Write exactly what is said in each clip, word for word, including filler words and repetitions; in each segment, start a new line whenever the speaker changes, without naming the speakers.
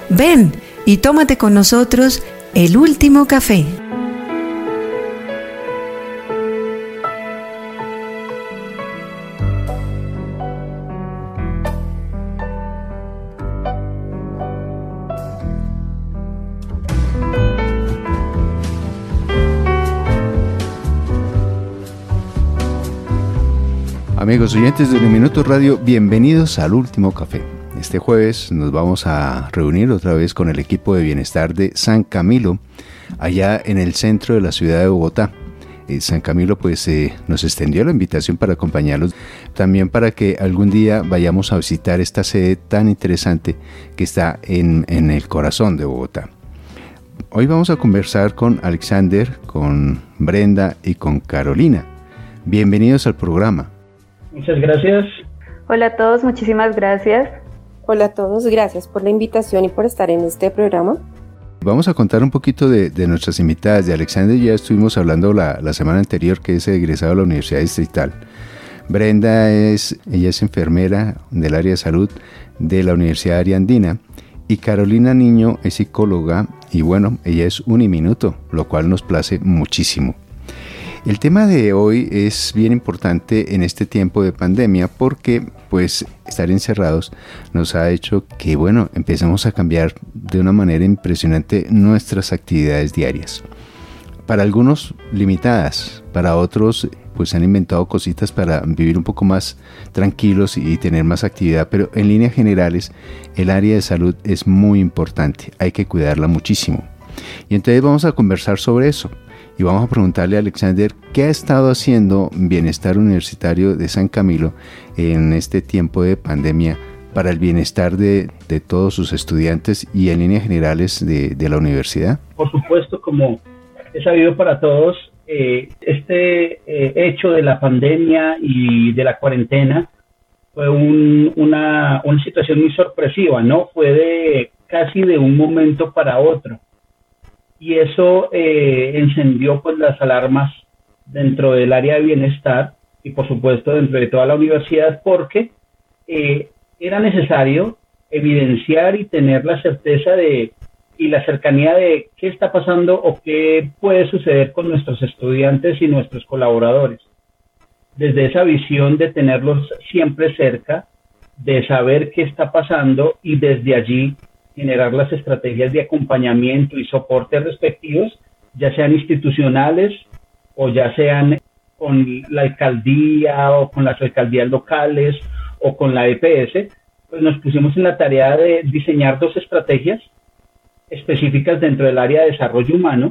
Ven y tómate con nosotros el último café.
Amigos oyentes de Uniminuto Radio, bienvenidos al Último Café. Este jueves nos vamos a reunir otra vez con el equipo de bienestar de San Camilo, allá en el centro de la ciudad de Bogotá. Eh, San Camilo pues eh, nos extendió la invitación para acompañarlos, también para que algún día vayamos a visitar esta sede tan interesante que está en, en el corazón de Bogotá. Hoy vamos a conversar con Alexander, con Brenda y con Carolina. Bienvenidos al programa.
Muchas gracias.
Hola a todos, muchísimas gracias.
Hola a todos, gracias por la invitación y por estar en este programa.
Vamos a contar un poquito de, de nuestras invitadas. De Alexander ya estuvimos hablando la, la semana anterior, que es egresado de la Universidad Distrital. Brenda es, ella es enfermera del área de salud de la Universidad Ariandina. Y Carolina Niño es psicóloga y bueno, ella es Uniminuto, lo cual nos place muchísimo. El tema de hoy es bien importante en este tiempo de pandemia porque pues estar encerrados nos ha hecho que bueno, empecemos a cambiar de una manera impresionante nuestras actividades diarias. Para algunos limitadas, para otros pues han inventado cositas para vivir un poco más tranquilos y tener más actividad, pero en líneas generales el área de salud es muy importante, hay que cuidarla muchísimo. Y entonces vamos a conversar sobre eso. Y vamos a preguntarle a Alexander qué ha estado haciendo Bienestar Universitario de San Camilo en este tiempo de pandemia para el bienestar de, de todos sus estudiantes y en líneas generales de, de la universidad.
Por supuesto, como es sabido para todos, eh, este eh, hecho de la pandemia y de la cuarentena fue un, una, una situación muy sorpresiva, ¿no? Fue de casi de un momento para otro. Y eso eh, encendió pues las alarmas dentro del área de bienestar y por supuesto dentro de toda la universidad porque eh, era necesario evidenciar y tener la certeza de y la cercanía de qué está pasando o qué puede suceder con nuestros estudiantes y nuestros colaboradores. Desde esa visión de tenerlos siempre cerca, de saber qué está pasando y desde allí generar las estrategias de acompañamiento y soporte respectivos, ya sean institucionales o ya sean con la alcaldía o con las alcaldías locales o con la E P S, pues nos pusimos en la tarea de diseñar dos estrategias específicas dentro del área de desarrollo humano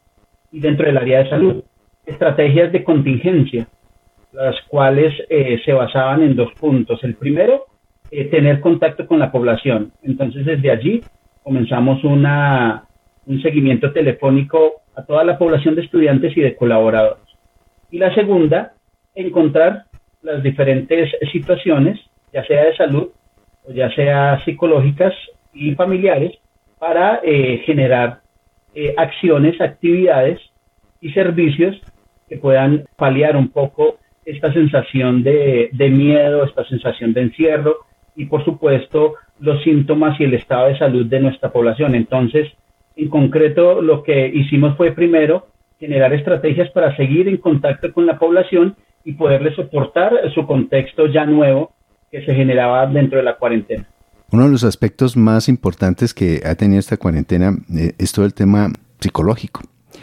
y dentro del área de salud. Estrategias de contingencia, las cuales eh, se basaban en dos puntos. El primero, Eh, tener contacto con la población. Entonces, desde allí comenzamos una, un seguimiento telefónico a toda la población de estudiantes y de colaboradores. Y la segunda, encontrar las diferentes situaciones, ya sea de salud o ya sea psicológicas y familiares, para eh, generar eh, acciones, actividades y servicios que puedan paliar un poco esta sensación de, de miedo, esta sensación de encierro, y por supuesto los síntomas y el estado de salud de nuestra población. Entonces, en concreto, lo que hicimos fue primero generar estrategias para seguir en contacto con la población y poderle soportar su contexto ya nuevo que se generaba dentro de la cuarentena.
Uno de los aspectos más importantes que ha tenido esta cuarentena eh, es todo el tema psicológico,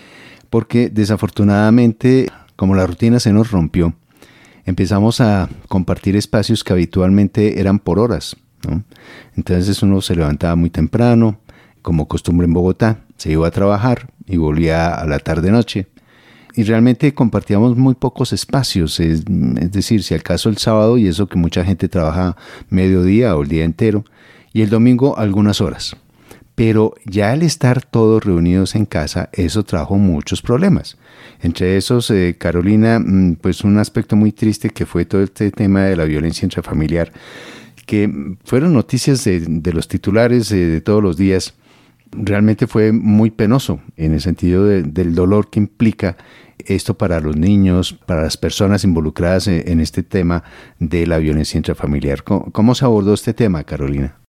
porque desafortunadamente, como la rutina se nos rompió, empezamos a compartir espacios que habitualmente eran por horas, ¿no? Entonces uno se levantaba muy temprano, como costumbre en Bogotá, se iba a trabajar y volvía a la tarde-noche. Y realmente compartíamos muy pocos espacios, es, es decir, si al caso el sábado, y eso que mucha gente trabaja mediodía o el día entero, y el domingo algunas horas. Pero ya al estar todos reunidos en casa, eso trajo muchos problemas. Entre esos, eh, Carolina, pues un aspecto muy triste que fue todo este tema de la violencia intrafamiliar, que fueron noticias de, de los titulares eh, de todos los días. Realmente fue muy penoso en el sentido de, del dolor que implica esto para los niños, para las personas involucradas en, en este tema de la violencia intrafamiliar. ¿Cómo, cómo se abordó este tema, Carolina?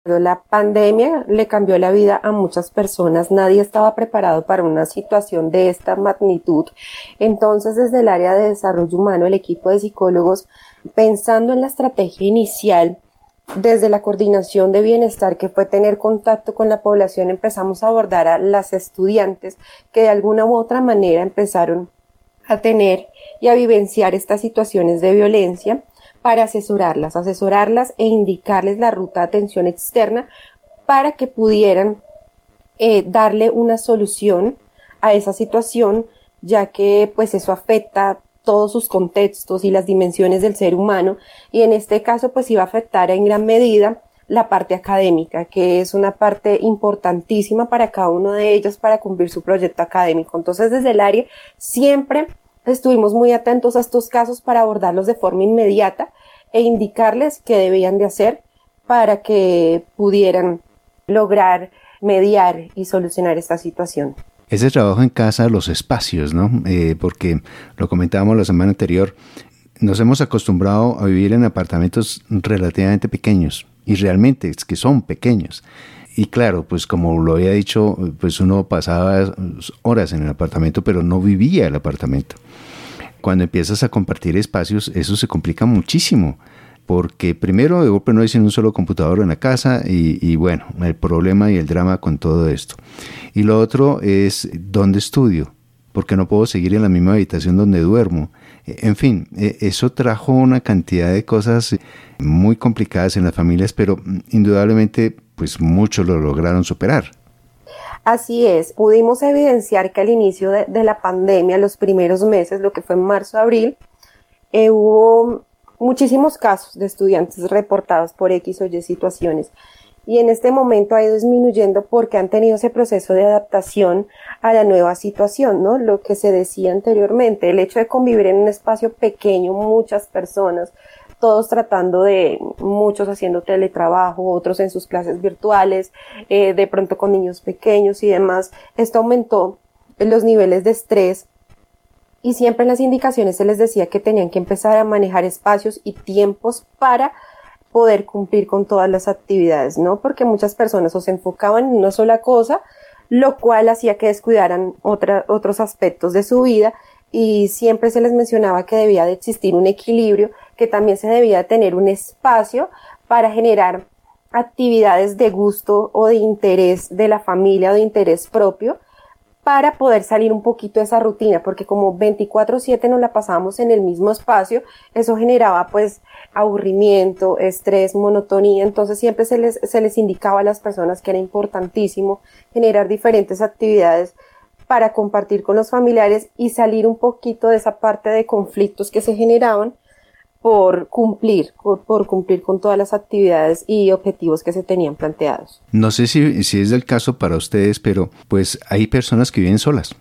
La pandemia le cambió la vida a muchas personas, nadie estaba preparado para una situación de esta magnitud. Entonces, desde el área de desarrollo humano, el equipo de psicólogos, pensando en la estrategia inicial, desde la coordinación de bienestar, que fue tener contacto con la población, empezamos a abordar a las estudiantes que de alguna u otra manera empezaron a tener y a vivenciar estas situaciones de violencia, para asesorarlas, asesorarlas e indicarles la ruta de atención externa para que pudieran eh, darle una solución a esa situación, ya que pues eso afecta todos sus contextos y las dimensiones del ser humano, y en este caso pues iba a afectar en gran medida la parte académica, que es una parte importantísima para cada uno de ellos para cumplir su proyecto académico. Entonces, desde el área siempre estuvimos muy atentos a estos casos para abordarlos de forma inmediata e indicarles qué debían de hacer para que pudieran lograr mediar y solucionar esta situación.
Ese trabajo en casa, los espacios, ¿no? Eh, porque lo comentábamos la semana anterior, nos hemos acostumbrado a vivir en apartamentos relativamente pequeños, y realmente es que son pequeños. Y claro, pues como lo había dicho, pues uno pasaba horas en el apartamento, pero no vivía el apartamento. Cuando empiezas a compartir espacios, eso se complica muchísimo, porque primero de golpe no hay sino un solo computador en la casa y, y bueno, el problema y el drama con todo esto. Y lo otro es dónde estudio, porque no puedo seguir en la misma habitación donde duermo. En fin, eso trajo una cantidad de cosas muy complicadas en las familias, pero indudablemente pues muchos lo lograron superar.
Así es, pudimos evidenciar que al inicio de, de la pandemia, los primeros meses, lo que fue en marzo, abril, eh, hubo muchísimos casos de estudiantes reportados por X o Y situaciones. Y en este momento ha ido disminuyendo porque han tenido ese proceso de adaptación a la nueva situación, ¿no? Lo que se decía anteriormente, el hecho de convivir en un espacio pequeño, muchas personas, todos tratando de, muchos haciendo teletrabajo, otros en sus clases virtuales, eh, de pronto con niños pequeños y demás. Esto aumentó los niveles de estrés y siempre en las indicaciones se les decía que tenían que empezar a manejar espacios y tiempos para poder cumplir con todas las actividades, ¿no? Porque muchas personas o se enfocaban en una sola cosa, lo cual hacía que descuidaran otra, otros aspectos de su vida, y siempre se les mencionaba que debía de existir un equilibrio, que también se debía tener un espacio para generar actividades de gusto o de interés de la familia o de interés propio, para poder salir un poquito de esa rutina, porque como veinticuatro siete nos la pasábamos en el mismo espacio, eso generaba pues aburrimiento, estrés, monotonía. Entonces siempre se les, se les indicaba a las personas que era importantísimo generar diferentes actividades para compartir con los familiares y salir un poquito de esa parte de conflictos que se generaban por cumplir, por, por cumplir con todas las actividades y objetivos que se tenían planteados.
No sé si, si es el caso para ustedes, pero pues hay personas que viven solas.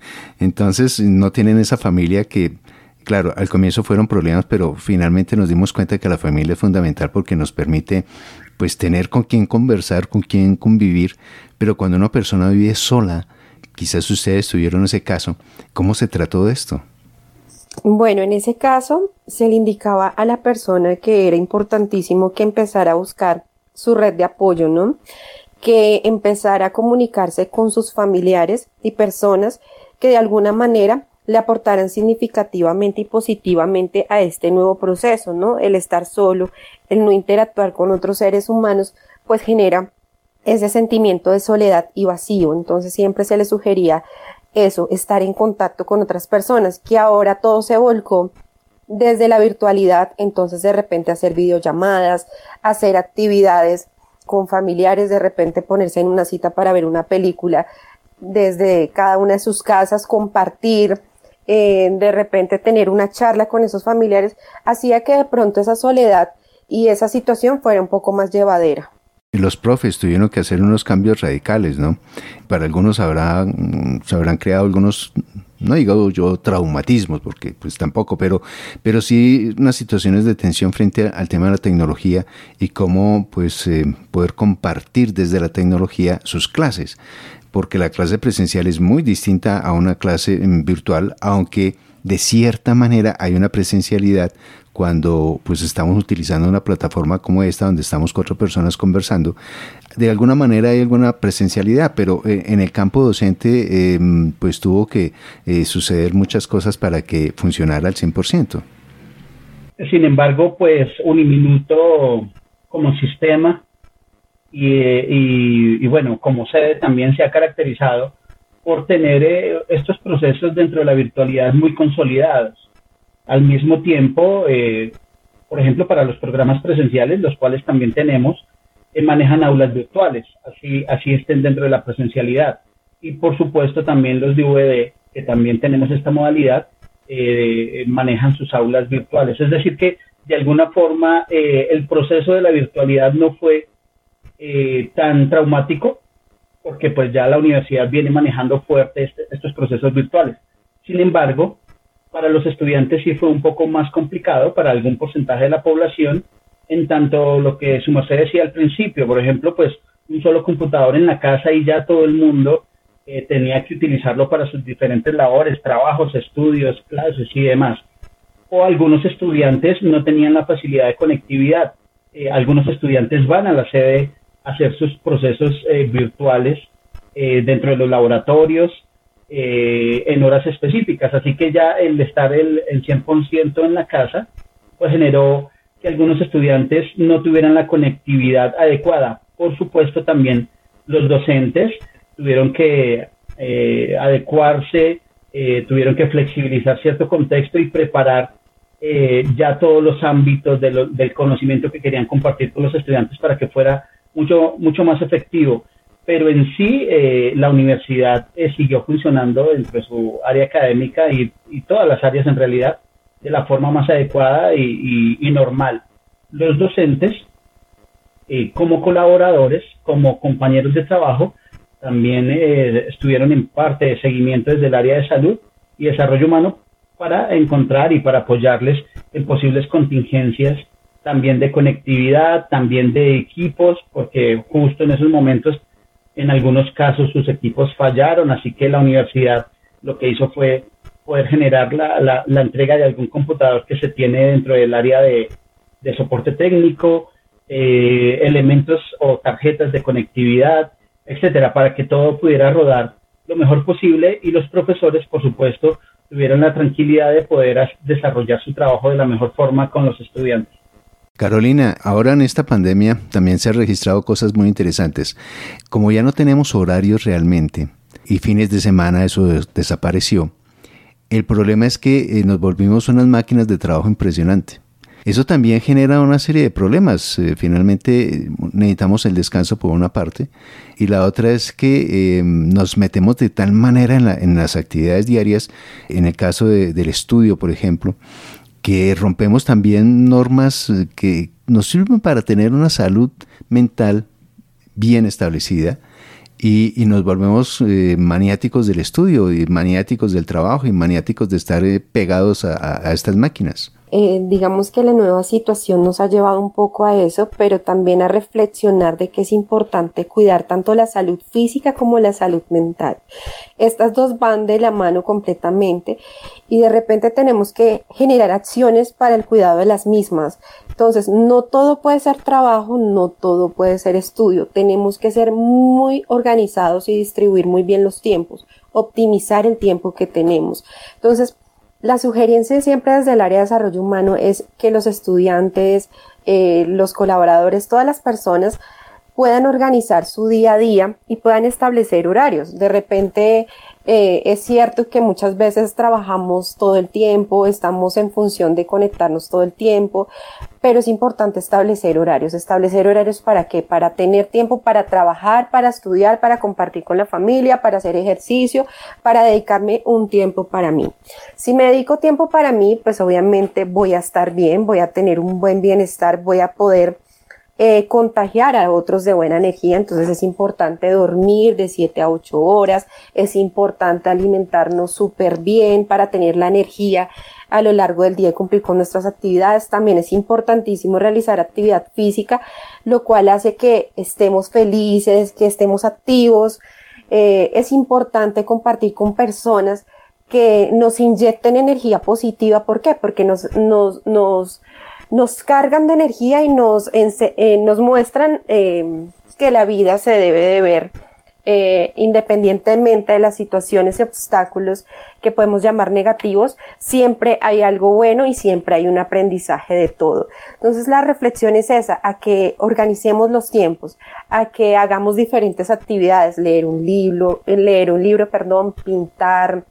Entonces no tienen esa familia que, claro, al comienzo fueron problemas, pero finalmente nos dimos cuenta que la familia es fundamental porque nos permite pues tener con quién conversar, con quién convivir. Pero cuando una persona vive sola, quizás ustedes tuvieron ese caso, ¿cómo se trató de esto?
Bueno, en ese caso se le indicaba a la persona que era importantísimo que empezara a buscar su red de apoyo, ¿no? Que empezara a comunicarse con sus familiares y personas que de alguna manera le aportaran significativamente y positivamente a este nuevo proceso, ¿no? El estar solo, el no interactuar con otros seres humanos, pues genera ese sentimiento de soledad y vacío. Entonces siempre se le sugería eso, estar en contacto con otras personas, que ahora todo se volcó desde la virtualidad. Entonces de repente hacer videollamadas, hacer actividades con familiares, de repente ponerse en una cita para ver una película desde cada una de sus casas, compartir, eh, de repente tener una charla con esos familiares, hacía que de pronto esa soledad y esa situación fuera un poco más llevadera.
Los profes tuvieron que hacer unos cambios radicales, ¿no? Para algunos habrá, se habrán creado algunos, no digo yo traumatismos, porque pues tampoco, pero, pero sí unas situaciones de tensión frente al tema de la tecnología y cómo pues eh, poder compartir desde la tecnología sus clases, porque la clase presencial es muy distinta a una clase virtual, aunque de cierta manera hay una presencialidad cuando pues estamos utilizando una plataforma como esta donde estamos cuatro personas conversando. De alguna manera hay alguna presencialidad, pero eh, en el campo docente eh, pues tuvo que eh, suceder muchas cosas para que funcionara al cien por ciento.
Sin embargo, pues Uniminuto como sistema y, y, y bueno, como sede también se ha caracterizado por tener eh, estos procesos dentro de la virtualidad muy consolidados. Al mismo tiempo, eh, por ejemplo, para los programas presenciales, los cuales también tenemos, eh, manejan aulas virtuales, así, así estén dentro de la presencialidad. Y por supuesto también los de V D, que también tenemos esta modalidad, eh, manejan sus aulas virtuales. Es decir que, de alguna forma, eh, el proceso de la virtualidad no fue eh, tan traumático, porque pues ya la universidad viene manejando fuerte este, estos procesos virtuales. Sin embargo, para los estudiantes sí fue un poco más complicado, para algún porcentaje de la población, en tanto lo que su merced decía al principio, por ejemplo, pues un solo computador en la casa y ya todo el mundo eh, tenía que utilizarlo para sus diferentes labores, trabajos, estudios, clases y demás. O algunos estudiantes no tenían la facilidad de conectividad. Eh, algunos estudiantes van a la sede a hacer sus procesos eh, virtuales eh, dentro de los laboratorios, eh, en horas específicas. Así que ya el estar el, el cien por ciento en la casa, pues generó que algunos estudiantes no tuvieran la conectividad adecuada. Por supuesto, también los docentes tuvieron que eh, adecuarse, eh, tuvieron que flexibilizar cierto contexto y preparar eh, ya todos los ámbitos de lo, del conocimiento que querían compartir con los estudiantes para que fuera mucho, mucho más efectivo. Pero en sí, eh, la universidad eh, siguió funcionando dentro de su área académica y, y todas las áreas en realidad de la forma más adecuada y, y, y normal. Los docentes, eh, como colaboradores, como compañeros de trabajo, también eh, estuvieron en parte de seguimiento desde el área de salud y desarrollo humano para encontrar y para apoyarles en posibles contingencias, también de conectividad, también de equipos, porque justo en esos momentos, en algunos casos, sus equipos fallaron, así que la universidad lo que hizo fue poder generar la, la, la entrega de algún computador que se tiene dentro del área de, de soporte técnico, eh, elementos o tarjetas de conectividad, etcétera, para que todo pudiera rodar lo mejor posible y los profesores, por supuesto, tuvieran la tranquilidad de poder desarrollar su trabajo de la mejor forma con los estudiantes.
Carolina, ahora en esta pandemia también se han registrado cosas muy interesantes. Como ya no tenemos horarios realmente y fines de semana eso desapareció, el problema es que eh, nos volvimos unas máquinas de trabajo impresionante. Eso también genera una serie de problemas. Eh, finalmente necesitamos el descanso por una parte y la otra es que eh, nos metemos de tal manera en, la, en las actividades diarias, en el caso de, del estudio, por ejemplo, que rompemos también normas que nos sirven para tener una salud mental bien establecida y, y nos volvemos eh, maniáticos del estudio y maniáticos del trabajo y maniáticos de estar eh, pegados a, a estas máquinas.
Eh, digamos que la nueva situación nos ha llevado un poco a eso, pero también a reflexionar de que es importante cuidar tanto la salud física como la salud mental. Estas dos van de la mano completamente y de repente tenemos que generar acciones para el cuidado de las mismas. Entonces, no todo puede ser trabajo, no todo puede ser estudio. Tenemos que ser muy organizados y distribuir muy bien los tiempos, optimizar el tiempo que tenemos. Entonces, la sugerencia siempre desde el área de desarrollo humano es que los estudiantes, eh, los colaboradores, todas las personas puedan organizar su día a día y puedan establecer horarios. De repente eh, es cierto que muchas veces trabajamos todo el tiempo, estamos en función de conectarnos todo el tiempo, pero es importante establecer horarios. ¿Establecer horarios para qué? Para tener tiempo para trabajar, para estudiar, para compartir con la familia, para hacer ejercicio, para dedicarme un tiempo para mí. Si me dedico tiempo para mí, pues obviamente voy a estar bien, voy a tener un buen bienestar, voy a poder eh, contagiar a otros de buena energía. Entonces es importante dormir de siete a ocho horas, es importante alimentarnos súper bien para tener la energía a lo largo del día y cumplir con nuestras actividades. También es importantísimo realizar actividad física, lo cual hace que estemos felices, que estemos activos. Eh, es importante compartir con personas que nos inyecten energía positiva. ¿Por qué? Porque nos, nos, nos, nos cargan de energía y nos, eh, nos muestran eh, que la vida se debe de ver eh, independientemente de las situaciones y obstáculos que podemos llamar negativos, siempre hay algo bueno y siempre hay un aprendizaje de todo. Entonces la reflexión es esa, a que organicemos los tiempos, a que hagamos diferentes actividades, leer un libro, leer un libro, perdón, pintar,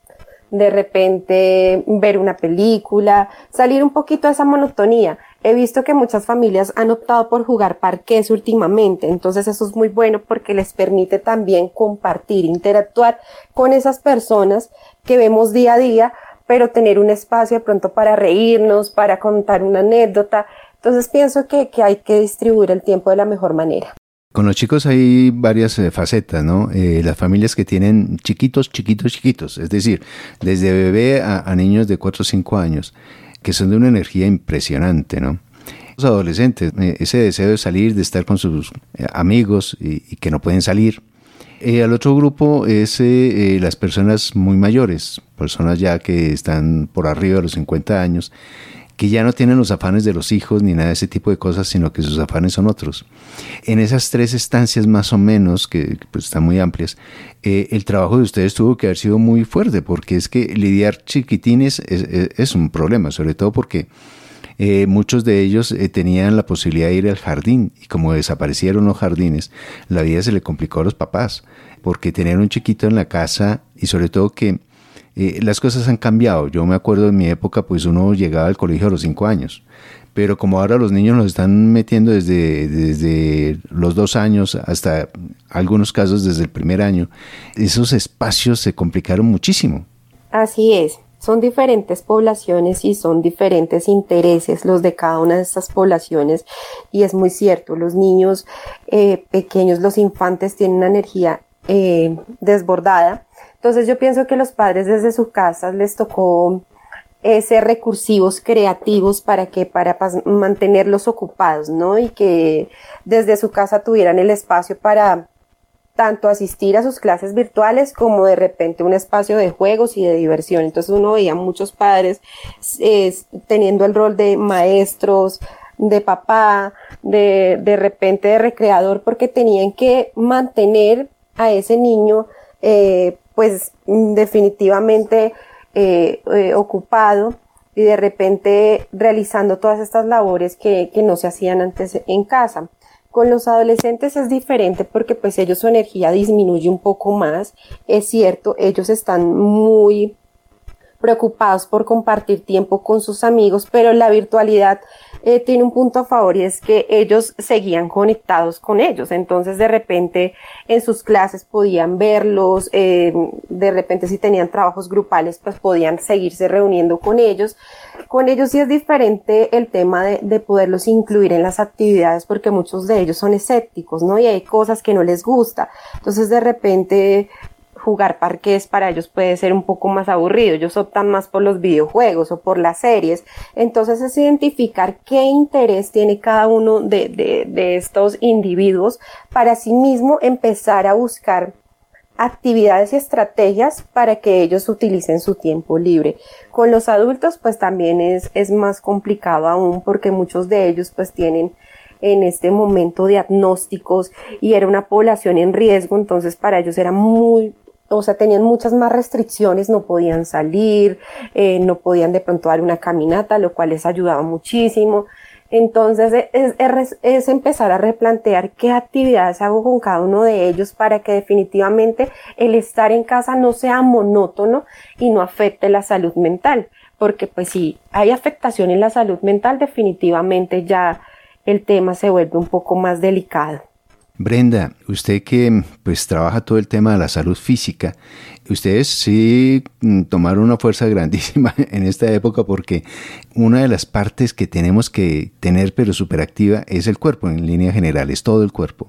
de repente ver una película, salir un poquito de esa monotonía. He visto que muchas familias han optado por jugar parqués últimamente, entonces eso es muy bueno porque les permite también compartir, interactuar con esas personas que vemos día a día, pero tener un espacio de pronto para reírnos, para contar una anécdota. Entonces pienso que, que hay que distribuir el tiempo de la mejor manera.
Con los chicos hay varias eh, facetas, ¿no? Eh, las familias que tienen chiquitos, chiquitos, chiquitos, es decir, desde bebé a, a niños de cuatro o cinco años, que son de una energía impresionante, ¿no? Los adolescentes, eh, ese deseo de salir, de estar con sus eh, amigos y, y que no pueden salir. Eh, al otro grupo es eh, eh, las personas muy mayores, personas ya que están por arriba de los cincuenta años, que ya no tienen los afanes de los hijos ni nada de ese tipo de cosas, sino que sus afanes son otros. En esas tres estancias más o menos, que pues están muy amplias, eh, el trabajo de ustedes tuvo que haber sido muy fuerte, porque es que lidiar chiquitines es, es, es un problema, sobre todo porque eh, muchos de ellos eh, tenían la posibilidad de ir al jardín, y como desaparecieron los jardines, la vida se le complicó a los papás, porque tener un chiquito en la casa, y sobre todo que Eh, las cosas han cambiado. Yo me acuerdo en mi época, pues uno llegaba al colegio a los cinco años, pero como ahora los niños los están metiendo desde, desde los dos años hasta algunos casos desde el primer año, esos espacios se complicaron muchísimo.
Así es, son diferentes poblaciones y son diferentes intereses los de cada una de estas poblaciones, y es muy cierto, los niños eh, pequeños, los infantes tienen una energía eh, desbordada. Entonces yo pienso que los padres desde sus casas les tocó eh, ser recursivos, creativos, para que para pas- mantenerlos ocupados, ¿no? Y que desde su casa tuvieran el espacio para tanto asistir a sus clases virtuales como de repente un espacio de juegos y de diversión. Entonces uno veía muchos padres eh, teniendo el rol de maestros, de papá, de, de repente de recreador, porque tenían que mantener a ese niño eh, pues definitivamente eh, eh, ocupado y de repente realizando todas estas labores que, que no se hacían antes en casa. Con los adolescentes es diferente porque pues ellos su energía disminuye un poco más, es cierto, ellos están muy preocupados por compartir tiempo con sus amigos, pero la virtualidad eh, tiene un punto a favor, y es que ellos seguían conectados con ellos. Entonces de repente en sus clases podían verlos, eh, de repente si tenían trabajos grupales pues podían seguirse reuniendo con ellos. Con ellos sí es diferente el tema de, de poderlos incluir en las actividades, porque muchos de ellos son escépticos, ¿no? Y hay cosas que no les gusta. Entonces de repente jugar parqués para ellos puede ser un poco más aburrido, ellos optan más por los videojuegos o por las series. Entonces es identificar qué interés tiene cada uno de, de, de estos individuos para sí mismo empezar a buscar actividades y estrategias para que ellos utilicen su tiempo libre. Con los adultos pues también es, es más complicado aún, porque muchos de ellos pues tienen en este momento diagnósticos y era una población en riesgo, entonces para ellos era muy o sea, tenían muchas más restricciones, no podían salir, eh, no podían de pronto dar una caminata, lo cual les ayudaba muchísimo. Entonces es, es, es empezar a replantear qué actividades hago con cada uno de ellos para que definitivamente el estar en casa no sea monótono y no afecte la salud mental, porque pues si hay afectación en la salud mental, definitivamente ya el tema se vuelve un poco más delicado.
Brenda, usted que pues trabaja todo el tema de la salud física, ustedes sí tomaron una fuerza grandísima en esta época, porque una de las partes que tenemos que tener pero superactiva es el cuerpo, en línea general, es todo el cuerpo.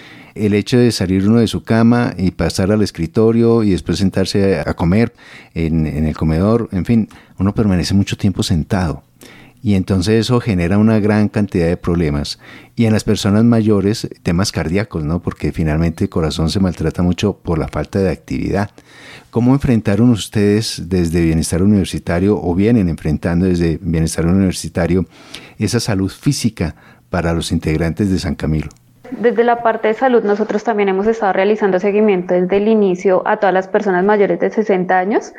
El hecho de salir uno de su cama y pasar al escritorio y después sentarse a comer en, en el comedor, en fin, uno permanece mucho tiempo sentado. y entonces eso genera una gran cantidad de problemas. Y en las personas mayores, temas cardíacos, ¿no? Porque finalmente el corazón se maltrata mucho por la falta de actividad. ¿Cómo enfrentaron ustedes desde Bienestar Universitario o vienen enfrentando desde Bienestar Universitario esa salud física para los integrantes de San Camilo?
Desde la parte de salud nosotros también hemos estado realizando seguimiento desde el inicio a todas las personas mayores de sesenta años,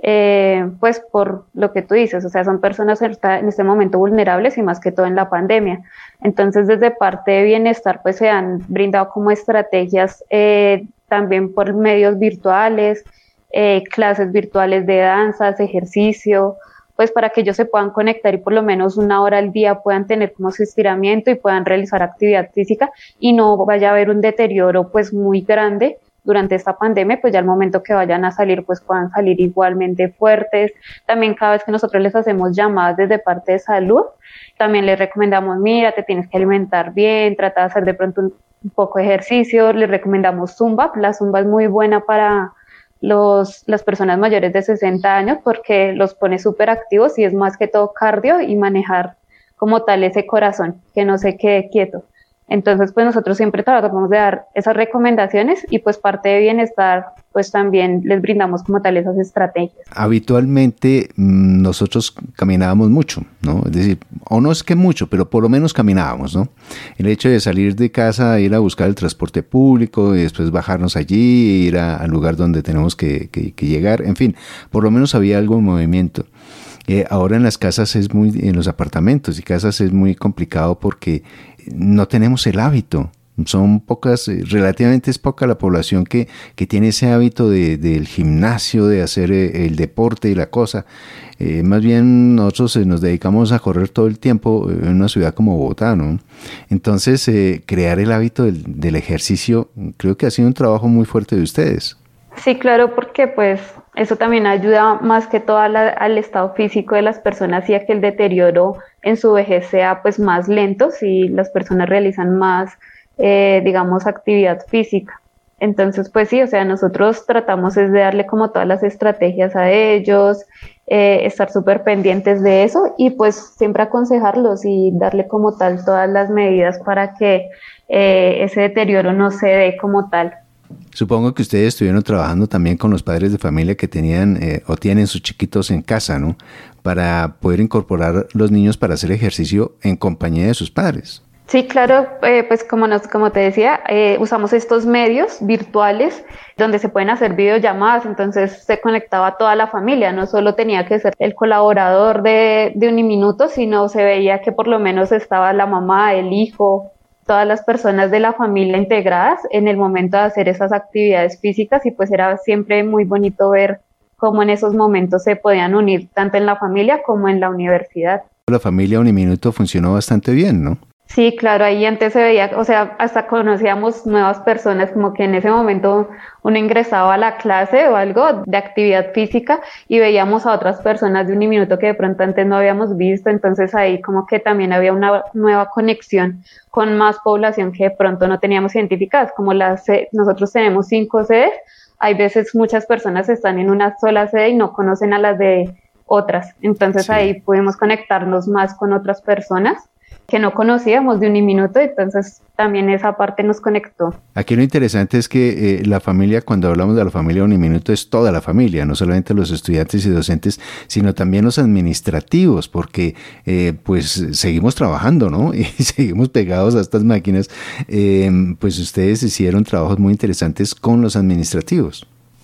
eh, pues por lo que tú dices, o sea, son personas en este momento vulnerables y más que todo en la pandemia. Entonces, desde parte de bienestar, pues se han brindado como estrategias eh, también por medios virtuales, eh, clases virtuales de danzas, ejercicio, pues para que ellos se puedan conectar y por lo menos una hora al día puedan tener como su estiramiento y puedan realizar actividad física y no vaya a haber un deterioro pues muy grande durante esta pandemia, pues ya al momento que vayan a salir pues puedan salir igualmente fuertes. También cada vez que nosotros les hacemos llamadas desde parte de salud, también les recomendamos, mira, te tienes que alimentar bien, trata de hacer de pronto un, un poco de ejercicio, les recomendamos Zumba. La Zumba es muy buena para Los, las personas mayores de sesenta años porque los pone súper activos y es más que todo cardio y manejar como tal ese corazón, que no se quede quieto. Entonces, pues nosotros siempre tratamos de dar esas recomendaciones y pues parte de bienestar, pues también les brindamos como tal esas estrategias.
Habitualmente nosotros caminábamos mucho, ¿no? Es decir, o no es que mucho, pero por lo menos caminábamos, ¿no? El hecho de salir de casa, ir a buscar el transporte público y después bajarnos allí, ir a, al lugar donde tenemos que, que, que llegar, en fin, por lo menos había algo en movimiento. Eh, ahora en las casas es muy, en los apartamentos y casas es muy complicado porque no tenemos el hábito. Son pocas, relativamente es poca la población que, que tiene ese hábito de, del gimnasio, de hacer el deporte y la cosa. Eh, más bien nosotros eh, nos dedicamos a correr todo el tiempo en una ciudad como Bogotá, ¿no? Entonces, eh, crear el hábito del, del ejercicio creo que ha sido un trabajo muy fuerte de ustedes.
Sí, claro, porque pues eso también ayuda más que todo a la, al estado físico de las personas y a que el deterioro en su vejez sea pues más lento si las personas realizan más, eh, digamos, actividad física. Entonces, pues sí, o sea, nosotros tratamos es de darle como todas las estrategias a ellos, eh, estar súper pendientes de eso y pues siempre aconsejarlos y darle como tal todas las medidas para que eh, ese deterioro no se dé como tal.
Supongo que ustedes estuvieron trabajando también con los padres de familia que tenían eh, o tienen sus chiquitos en casa, ¿no? Para poder incorporar los niños para hacer ejercicio en compañía de sus padres.
Sí, claro, eh, pues como, nos, como te decía, eh, usamos estos medios virtuales donde se pueden hacer videollamadas, entonces se conectaba toda la familia, no solo tenía que ser el colaborador de, de Uniminuto, sino se veía que por lo menos estaba la mamá, el hijo, todas las personas de la familia integradas en el momento de hacer esas actividades físicas y pues era siempre muy bonito ver cómo en esos momentos se podían unir tanto en la familia como en la universidad.
La familia Uniminuto funcionó bastante bien, ¿no?
Sí, claro, ahí antes se veía, o sea, hasta conocíamos nuevas personas, como que en ese momento uno ingresaba a la clase o algo de actividad física y veíamos a otras personas de Uniminuto que de pronto antes no habíamos visto, entonces ahí como que también había una nueva conexión con más población que de pronto no teníamos identificadas, como las, nosotros tenemos cinco sedes, hay veces muchas personas están en una sola sede y no conocen a las de otras, entonces sí. Ahí pudimos conectarnos más con otras personas que no conocíamos de Uniminuto, entonces también esa parte nos conectó.
Aquí lo interesante es que eh, la familia, cuando hablamos de la familia Uniminuto, es toda la familia, no solamente los estudiantes y docentes, sino también los administrativos, porque eh, pues seguimos trabajando, ¿no? Y seguimos pegados a estas máquinas, eh, pues ustedes hicieron trabajos muy interesantes con los administrativos.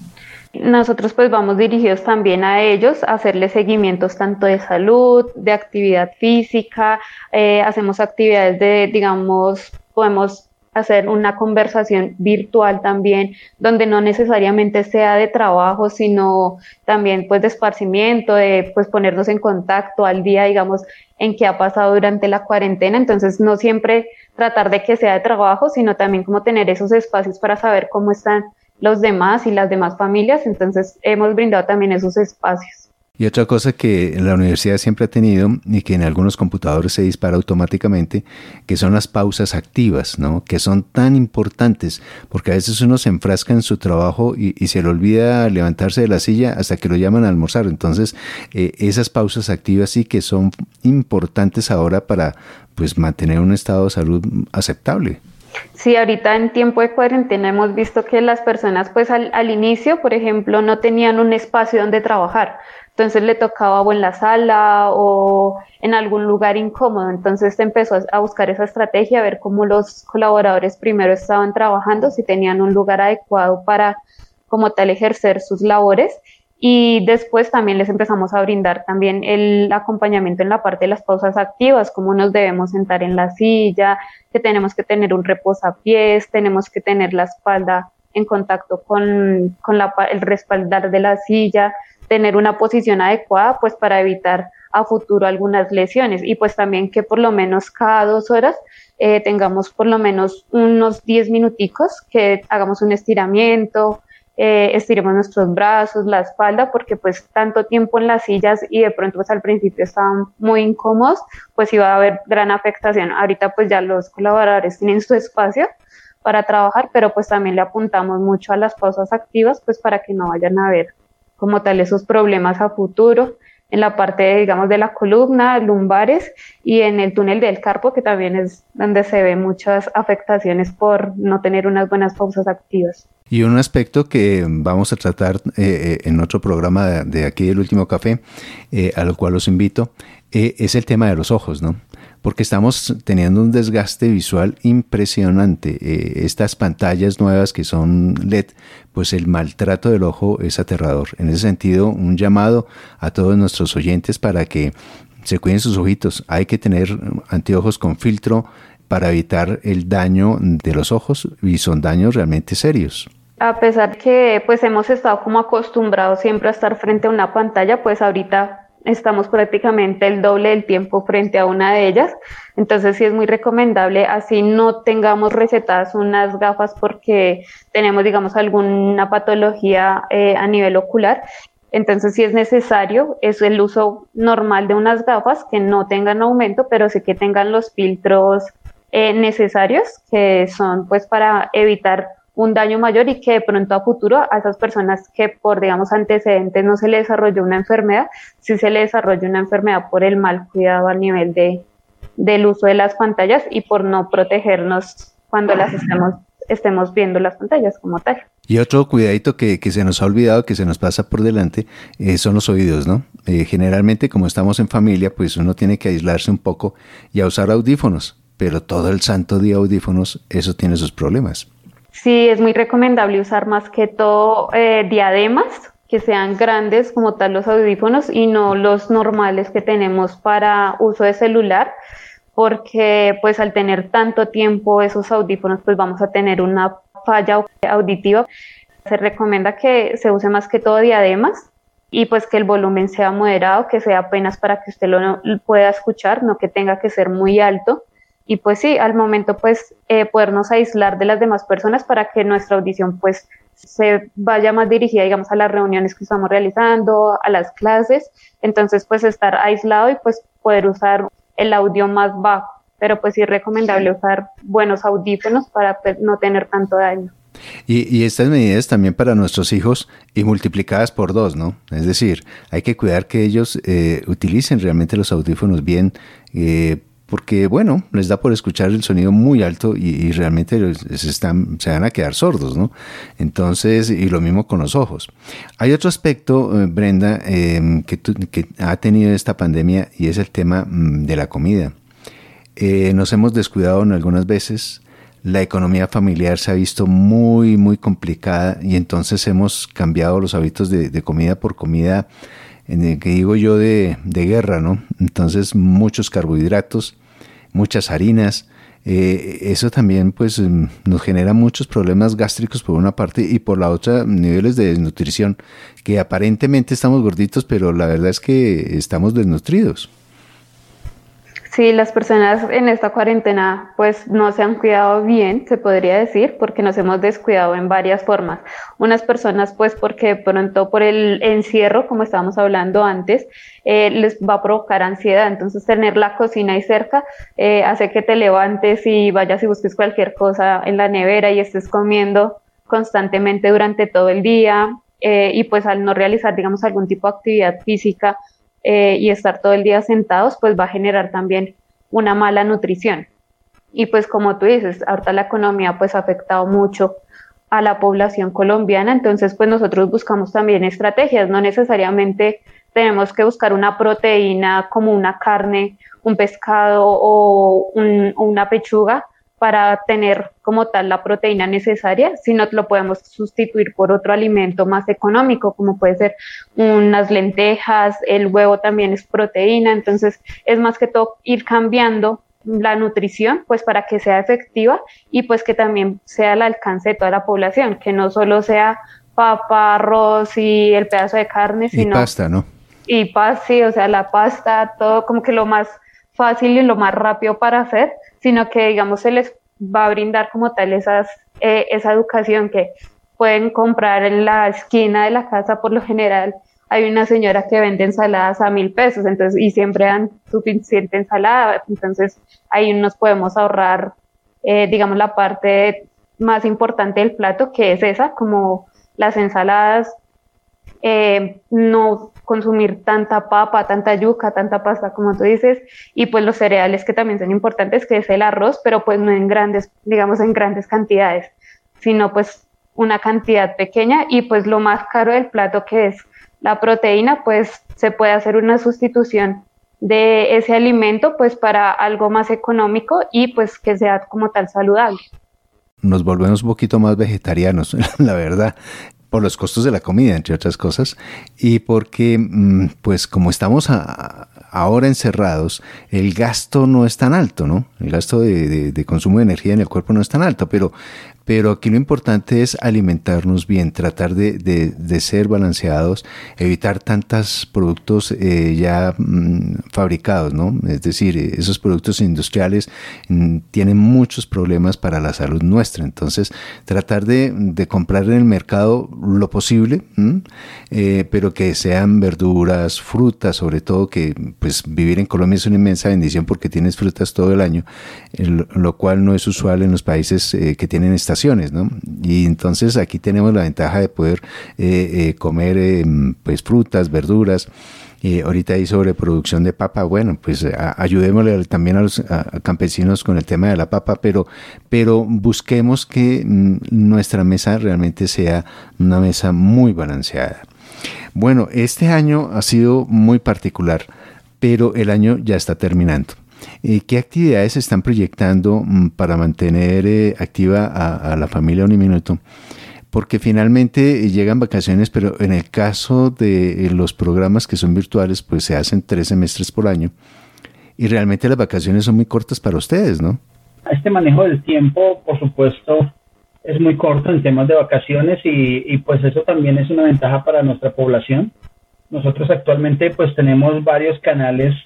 Nosotros pues vamos dirigidos también a ellos, a hacerles seguimientos tanto de salud, de actividad física, eh, hacemos actividades de, digamos, podemos hacer una conversación virtual también, donde no necesariamente sea de trabajo, sino también pues de esparcimiento, de pues ponernos en contacto al día, digamos, en qué ha pasado durante la cuarentena, entonces no siempre tratar de que sea de trabajo, sino también como tener esos espacios para saber cómo están los demás y las demás familias, entonces hemos brindado también esos espacios.
Y otra cosa que la universidad siempre ha tenido y que en algunos computadores se dispara automáticamente, que son las pausas activas, ¿no? Que son tan importantes, porque a veces uno se enfrasca en su trabajo y, y se le olvida levantarse de la silla hasta que lo llaman a almorzar. Entonces, eh, esas pausas activas sí que son importantes ahora para, pues, mantener un estado de salud aceptable.
Sí, ahorita en tiempo de cuarentena hemos visto que las personas, pues al, al inicio, por ejemplo, no tenían un espacio donde trabajar. Entonces le tocaba o en la sala o en algún lugar incómodo. Entonces empezó a buscar esa estrategia, a ver cómo los colaboradores primero estaban trabajando, si tenían un lugar adecuado para como tal ejercer sus labores. Y después también les empezamos a brindar también el acompañamiento en la parte de las pausas activas, cómo nos debemos sentar en la silla, que tenemos que tener un reposapiés, tenemos que tener la espalda en contacto con, con la, el respaldar de la silla, tener una posición adecuada pues para evitar a futuro algunas lesiones y pues también que por lo menos cada dos horas eh, tengamos por lo menos unos diez minuticos que hagamos un estiramiento, eh, estiremos nuestros brazos, la espalda, porque pues tanto tiempo en las sillas y de pronto pues al principio estaban muy incómodos, pues iba a haber gran afectación. Ahorita pues ya los colaboradores tienen su espacio para trabajar, pero pues también le apuntamos mucho a las pausas activas pues para que no vayan a haber como tal esos problemas a futuro en la parte, digamos, de la columna, lumbares y en el túnel del carpo, que también es donde se ven muchas afectaciones por no tener unas buenas pausas activas.
Y un aspecto que vamos a tratar eh, en otro programa de, de aquí del Último Café, eh, al cual los invito, eh, es el tema de los ojos, ¿no? Porque estamos teniendo un desgaste visual impresionante. Eh, estas pantallas nuevas que son L E D, pues el maltrato del ojo es aterrador. En ese sentido, un llamado a todos nuestros oyentes para que se cuiden sus ojitos. Hay que tener anteojos con filtro para evitar el daño de los ojos y son daños realmente serios.
A pesar que pues hemos estado como acostumbrados siempre a estar frente a una pantalla, pues ahorita estamos prácticamente el doble del tiempo frente a una de ellas, entonces sí es muy recomendable, así no tengamos recetadas unas gafas porque tenemos, digamos, alguna patología eh, a nivel ocular, entonces sí es necesario, es el uso normal de unas gafas que no tengan aumento, pero sí que tengan los filtros eh, necesarios, que son pues para evitar un daño mayor y que de pronto a futuro a esas personas que por, digamos, antecedentes no se le desarrolló una enfermedad, sí se le desarrolla una enfermedad por el mal cuidado a nivel de, del uso de las pantallas y por no protegernos cuando las estemos, estemos viendo las pantallas como tal.
Y otro cuidadito que, que se nos ha olvidado, que se nos pasa por delante, eh, son los oídos, ¿no? Eh, generalmente como estamos en familia, pues uno tiene que aislarse un poco y a usar audífonos, pero todo el santo día audífonos, eso tiene sus problemas.
Sí, es muy recomendable usar más que todo eh, diademas, que sean grandes como tal los audífonos y no los normales que tenemos para uso de celular, porque pues al tener tanto tiempo esos audífonos pues vamos a tener una falla auditiva. Se recomienda que se use más que todo diademas y pues que el volumen sea moderado, que sea apenas para que usted lo, lo pueda escuchar, no que tenga que ser muy alto. Y pues sí, al momento pues eh, podernos aislar de las demás personas para que nuestra audición pues se vaya más dirigida, digamos, a las reuniones que estamos realizando, a las clases. Entonces pues estar aislado y pues poder usar el audio más bajo, pero pues sí es recomendable usar buenos audífonos para pues, no tener tanto daño.
Y, y estas medidas también para nuestros hijos y multiplicadas por dos, ¿no? Es decir, hay que cuidar que ellos eh, utilicen realmente los audífonos bien, eh, porque, bueno, les da por escuchar el sonido muy alto y, y realmente se, están, se van a quedar sordos, ¿no? Entonces, y lo mismo con los ojos. Hay otro aspecto, eh, Brenda, eh, que, tu, que ha tenido esta pandemia y es el tema mm, de la comida. Eh, nos hemos descuidado en algunas veces, la economía familiar se ha visto muy, muy complicada y entonces hemos cambiado los hábitos de, de comida por comida, en el que digo yo de, de guerra, ¿no? Entonces muchos carbohidratos, muchas harinas, eh, eso también pues nos genera muchos problemas gástricos por una parte y por la otra niveles de desnutrición, que aparentemente estamos gorditos, pero la verdad es que estamos desnutridos.
Sí, las personas en esta cuarentena pues no se han cuidado bien, se podría decir, porque nos hemos descuidado en varias formas. Unas personas pues porque pronto por el encierro, como estábamos hablando antes, eh, les va a provocar ansiedad. Entonces tener la cocina ahí cerca eh, hace que te levantes y vayas y busques cualquier cosa en la nevera y estés comiendo constantemente durante todo el día. Eh, y pues al no realizar, digamos, algún tipo de actividad física, Eh, y estar todo el día sentados, pues va a generar también una mala nutrición. Y pues como tú dices, ahorita la economía pues ha afectado mucho a la población colombiana, entonces pues nosotros buscamos también estrategias, no necesariamente tenemos que buscar una proteína como una carne, un pescado o, un, o una pechuga para tener como tal la proteína necesaria, sino que lo podemos sustituir por otro alimento más económico, como puede ser unas lentejas, el huevo también es proteína, entonces es más que todo ir cambiando la nutrición pues para que sea efectiva y pues que también sea al alcance de toda la población, que no solo sea papa, arroz y el pedazo de carne, sino...
Y pasta, ¿no?
Y pasta, sí, o sea, la pasta, todo como que lo más fácil y lo más rápido para hacer, sino que, digamos, se les va a brindar como tal esas, eh, esa educación que pueden comprar en la esquina de la casa. Por lo general hay una señora que vende ensaladas a mil pesos, entonces, y siempre dan suficiente ensalada, entonces ahí nos podemos ahorrar, eh, digamos, la parte más importante del plato, que es esa, como las ensaladas, eh, no consumir tanta papa, tanta yuca, tanta pasta como tú dices, y pues los cereales que también son importantes, que es el arroz, pero pues no en grandes, digamos en grandes cantidades, sino pues una cantidad pequeña. Y pues lo más caro del plato, que es la proteína, pues se puede hacer una sustitución de ese alimento pues para algo más económico y pues que sea como tal saludable.
Nos volvemos un poquito más vegetarianos, la verdad, por los costos de la comida, entre otras cosas, y porque, pues, como estamos a, ahora encerrados, el gasto no es tan alto, ¿no? El gasto de, de, de consumo de energía en el cuerpo no es tan alto, pero, pero aquí lo importante es alimentarnos bien, tratar de, de, de ser balanceados, evitar tantos productos eh, ya mmm, fabricados, ¿no? Es decir, esos productos industriales mmm, tienen muchos problemas para la salud nuestra, entonces tratar de, de comprar en el mercado lo posible, eh, pero que sean verduras, frutas, sobre todo, que pues vivir en Colombia es una inmensa bendición porque tienes frutas todo el año, el, lo cual no es usual en los países eh, que tienen estaciones, ¿no? Y entonces aquí tenemos la ventaja de poder eh, eh, comer eh, pues frutas, verduras. Eh, ahorita hay sobreproducción de papa, bueno, pues a, ayudémosle también a los a, a campesinos con el tema de la papa, pero, pero busquemos que mm, nuestra mesa realmente sea una mesa muy balanceada. Bueno, este año ha sido muy particular, pero el año ya está terminando. Eh, ¿Qué actividades se están proyectando mm, para mantener eh, activa a, a la familia Uniminuto? Porque finalmente llegan vacaciones, pero en el caso de los programas que son virtuales, pues se hacen tres semestres por año y realmente las vacaciones son muy cortas para ustedes, ¿no?
Este manejo del tiempo, por supuesto, es muy corto en temas de vacaciones y, y pues eso también es una ventaja para nuestra población. Nosotros actualmente pues tenemos varios canales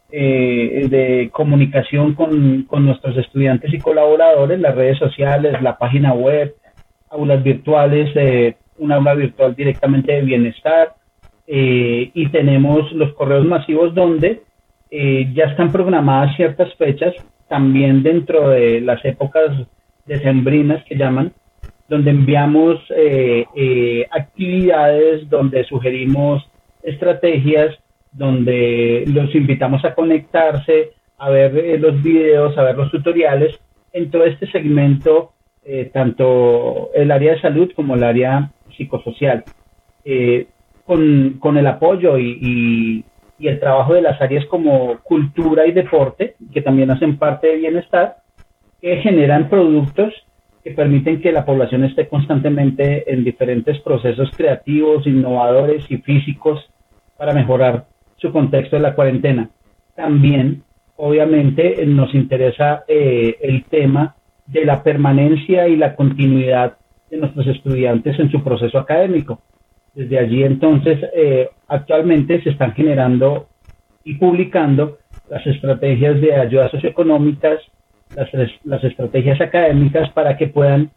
eh, de comunicación con, con nuestros estudiantes y colaboradores, las redes sociales, la página web, aulas virtuales, eh, un aula virtual directamente de bienestar, eh, y tenemos los correos masivos donde eh, ya están programadas ciertas fechas, también dentro de las épocas decembrinas que llaman, donde enviamos eh, eh, actividades, donde sugerimos estrategias, donde los invitamos a conectarse, a ver eh, los videos, a ver los tutoriales en todo este segmento. Eh, tanto el área de salud como el área psicosocial, eh, con, con el apoyo y, y, y el trabajo de las áreas como cultura y deporte, que también hacen parte de bienestar, que generan productos que permiten que la población esté constantemente en diferentes procesos creativos, innovadores y físicos para mejorar su contexto de la cuarentena. También, obviamente, nos interesa eh, el tema de la permanencia y la continuidad de nuestros estudiantes en su proceso académico. Desde allí, entonces, eh, actualmente se están generando y publicando las estrategias de ayudas socioeconómicas, las, las estrategias académicas para que puedan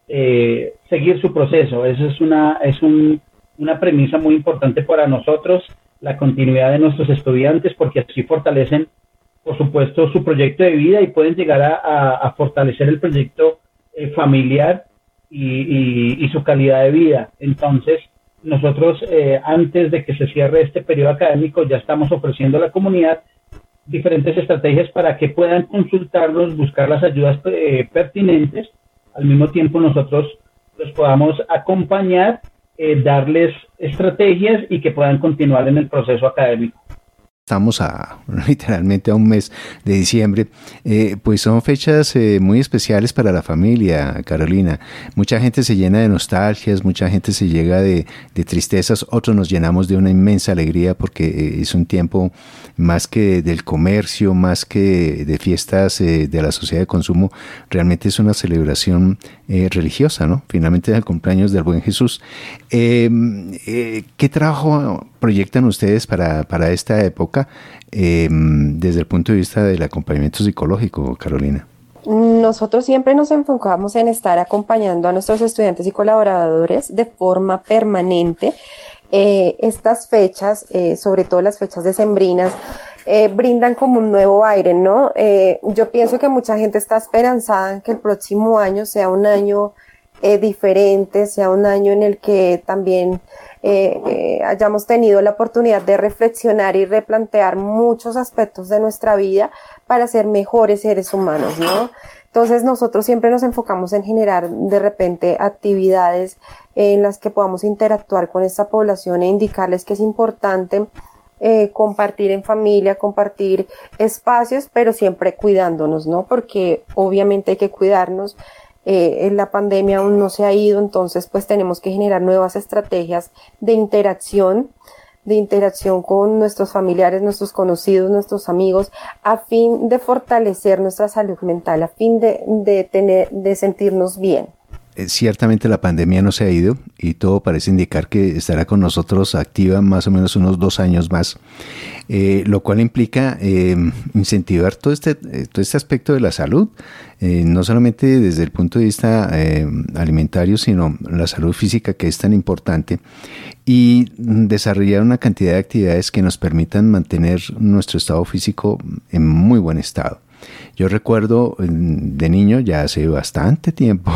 eh, seguir su proceso. Eso es una, es un, una premisa muy importante para nosotros, la continuidad de nuestros estudiantes, porque así fortalecen, por supuesto, su proyecto de vida y pueden llegar a, a, a fortalecer el proyecto eh, familiar y, y, y su calidad de vida. Entonces, nosotros, eh, antes de que se cierre este periodo académico, ya estamos ofreciendo a la comunidad diferentes estrategias para que puedan consultarlos, buscar las ayudas eh, pertinentes. Al mismo tiempo, nosotros los podamos acompañar, eh, darles estrategias y que puedan continuar en el proceso académico.
Estamos a literalmente a un mes de diciembre, eh, pues son fechas eh, muy especiales para la familia, Carolina. Mucha gente se llena de nostalgias, mucha gente se llega de, de tristezas, otros nos llenamos de una inmensa alegría porque eh, es un tiempo más que del comercio, más que de fiestas eh, de la sociedad de consumo, realmente es una celebración eh, religiosa, ¿no? Finalmente es el cumpleaños del buen Jesús. Eh, eh, ¿Qué trabajo proyectan ustedes para, para esta época eh, desde el punto de vista del acompañamiento psicológico, Carolina?
Nosotros siempre nos enfocamos en estar acompañando a nuestros estudiantes y colaboradores de forma permanente. Eh, estas fechas, eh, sobre todo las fechas decembrinas, eh, brindan como un nuevo aire, ¿no? Eh, yo pienso que mucha gente está esperanzada en que el próximo año sea un año eh, diferente, sea un año en el que también Eh, eh, hayamos tenido la oportunidad de reflexionar y replantear muchos aspectos de nuestra vida para ser mejores seres humanos, ¿no? Entonces nosotros siempre nos enfocamos en generar de repente actividades en las que podamos interactuar con esta población e indicarles que es importante eh, compartir en familia, compartir espacios, pero siempre cuidándonos, ¿no? Porque obviamente hay que cuidarnos. Eh, la pandemia aún no se ha ido, entonces pues tenemos que generar nuevas estrategias de interacción, de interacción con nuestros familiares, nuestros conocidos, nuestros amigos, a fin de fortalecer nuestra salud mental, a fin de, de tener, de sentirnos bien.
Ciertamente la pandemia no se ha ido y todo parece indicar que estará con nosotros activa más o menos unos dos años más, eh, lo cual implica eh, incentivar todo este, todo este aspecto de la salud, eh, no solamente desde el punto de vista eh, alimentario, sino la salud física, que es tan importante, y desarrollar una cantidad de actividades que nos permitan mantener nuestro estado físico en muy buen estado. Yo recuerdo de niño, ya hace bastante tiempo,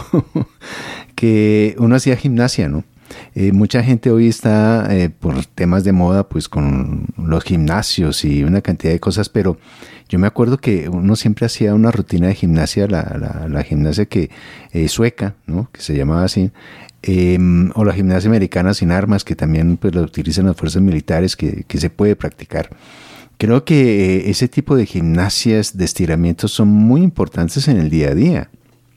que uno hacía gimnasia, ¿no? Eh, mucha gente hoy está, eh, por temas de moda, pues con los gimnasios y una cantidad de cosas, pero yo me acuerdo que uno siempre hacía una rutina de gimnasia, la, la, la gimnasia que eh, sueca, ¿no? Que se llamaba así, eh, o la gimnasia americana sin armas, que también pues la utilizan las fuerzas militares, que, que se puede practicar. Creo que ese tipo de gimnasias, de estiramientos son muy importantes en el día a día.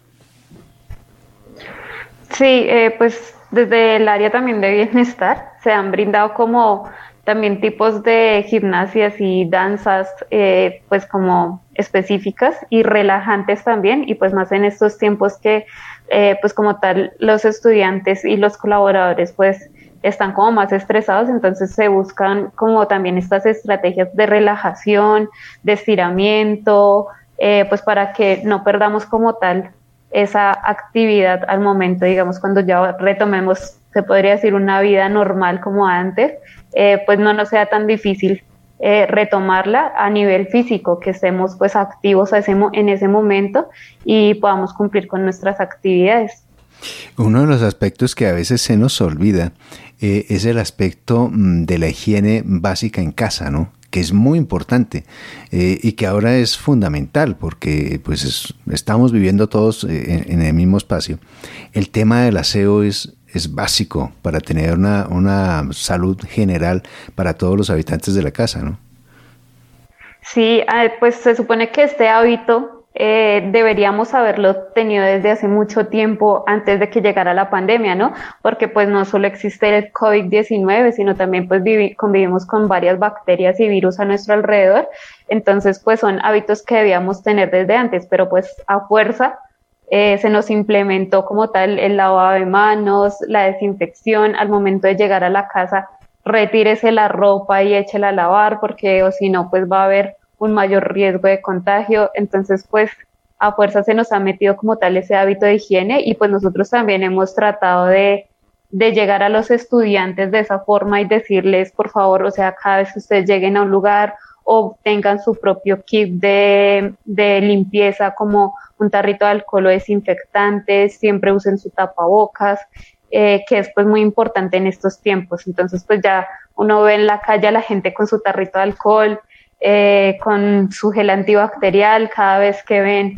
Sí, eh, pues desde el área también de bienestar se han brindado como también tipos de gimnasias y danzas eh, pues como específicas y relajantes también, y pues más en estos tiempos que eh, pues como tal los estudiantes y los colaboradores pues están como más estresados, entonces se buscan como también estas estrategias de relajación, de estiramiento, eh, pues para que no perdamos como tal esa actividad al momento, digamos, cuando ya retomemos, se podría decir, una vida normal como antes, eh, pues no nos sea tan difícil eh, retomarla a nivel físico, que estemos pues activos a ese, en ese momento y podamos cumplir con nuestras actividades.
Uno de los aspectos que a veces se nos olvida eh, es el aspecto mm, de la higiene básica en casa, ¿no? Que es muy importante eh, y que ahora es fundamental porque pues es, estamos viviendo todos eh, en, en el mismo espacio. El tema del aseo es, es básico para tener una, una salud general para todos los habitantes de la casa, ¿no?
Sí, pues se supone que este hábito Eh, deberíamos haberlo tenido desde hace mucho tiempo antes de que llegara la pandemia, ¿no? Porque pues no solo existe el COVID diecinueve, sino también pues vivi- convivimos con varias bacterias y virus a nuestro alrededor, entonces pues son hábitos que debíamos tener desde antes, pero pues a fuerza eh, se nos implementó como tal el lavado de manos, la desinfección, al momento de llegar a la casa retírese la ropa y échela a lavar porque o si no pues va a haber un mayor riesgo de contagio. Entonces, pues a fuerza se nos ha metido como tal ese hábito de higiene y pues nosotros también hemos tratado de, de llegar a los estudiantes de esa forma y decirles, por favor, o sea, cada vez que ustedes lleguen a un lugar o tengan su propio kit de, de limpieza como un tarrito de alcohol o desinfectante, siempre usen su tapabocas, eh, que es pues muy importante en estos tiempos. Entonces pues ya uno ve en la calle a la gente con su tarrito de alcohol, eh, con su gel antibacterial, cada vez que ven